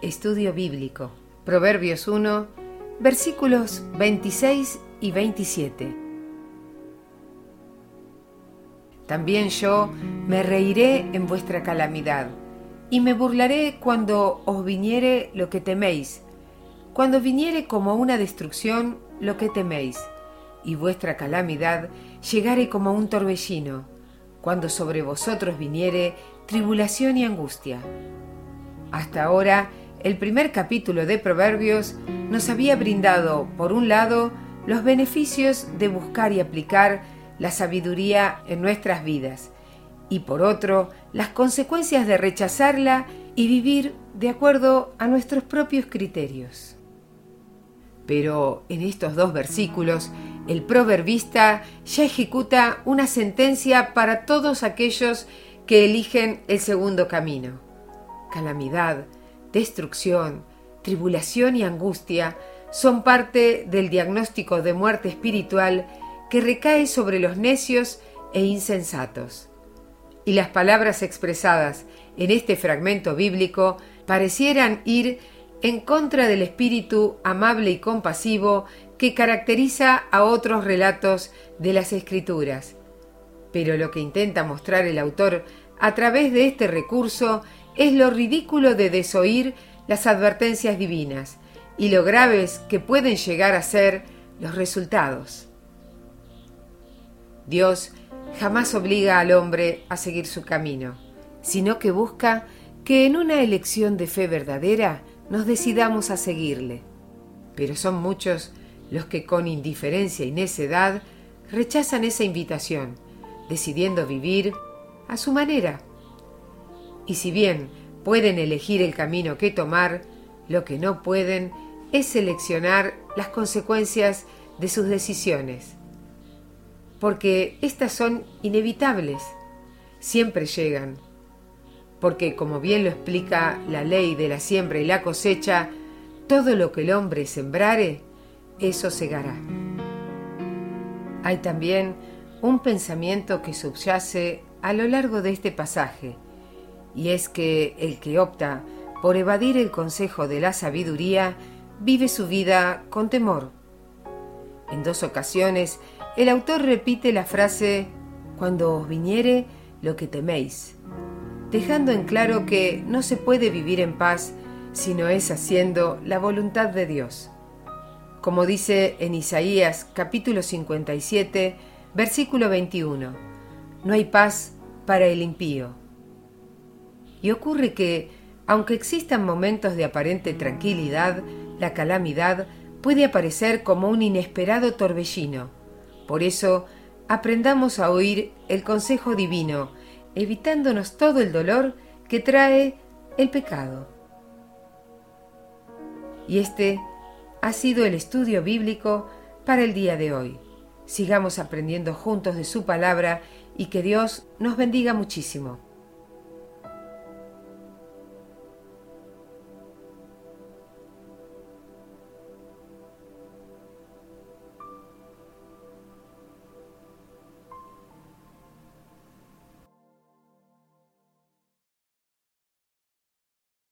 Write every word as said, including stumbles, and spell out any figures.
Estudio Bíblico, Proverbios uno, versículos veintiséis y veintisiete. También yo me reiré en vuestra calamidad, y me burlaré cuando os viniere lo que teméis, cuando viniere como una destrucción lo que teméis, y vuestra calamidad llegare como un torbellino, cuando sobre vosotros viniere tribulación y angustia. Hasta ahora, el primer capítulo de Proverbios nos había brindado, por un lado, los beneficios de buscar y aplicar la sabiduría en nuestras vidas, y por otro, las consecuencias de rechazarla y vivir de acuerdo a nuestros propios criterios. Pero en estos dos versículos, el proverbista ya ejecuta una sentencia para todos aquellos que eligen el segundo camino. Calamidad, destrucción, tribulación y angustia son parte del diagnóstico de muerte espiritual que recae sobre los necios e insensatos. Y las palabras expresadas en este fragmento bíblico parecieran ir en contra del espíritu amable y compasivo que caracteriza a otros relatos de las Escrituras. Pero lo que intenta mostrar el autor a través de este recurso es lo ridículo de desoír las advertencias divinas y lo graves que pueden llegar a ser los resultados. Dios jamás obliga al hombre a seguir su camino, sino que busca que en una elección de fe verdadera nos decidamos a seguirle. Pero son muchos los que con indiferencia y necedad rechazan esa invitación, decidiendo vivir a su manera. Y si bien pueden elegir el camino que tomar, lo que no pueden es seleccionar las consecuencias de sus decisiones. Porque éstas son inevitables, siempre llegan. Porque, como bien lo explica la ley de la siembra y la cosecha, todo lo que el hombre sembrare, eso segará. Hay también un pensamiento que subyace a lo largo de este pasaje, y es que el que opta por evadir el consejo de la sabiduría vive su vida con temor. En dos ocasiones, el autor repite la frase «cuando os viniere lo que teméis», dejando en claro que no se puede vivir en paz si no es haciendo la voluntad de Dios. Como dice en Isaías capítulo cincuenta y siete, versículo veintiuno, «No hay paz para el impío». Y ocurre que, aunque existan momentos de aparente tranquilidad, la calamidad puede aparecer como un inesperado torbellino. Por eso, aprendamos a oír el consejo divino, evitándonos todo el dolor que trae el pecado. Y este ha sido el estudio bíblico para el día de hoy. Sigamos aprendiendo juntos de su palabra y que Dios nos bendiga muchísimo.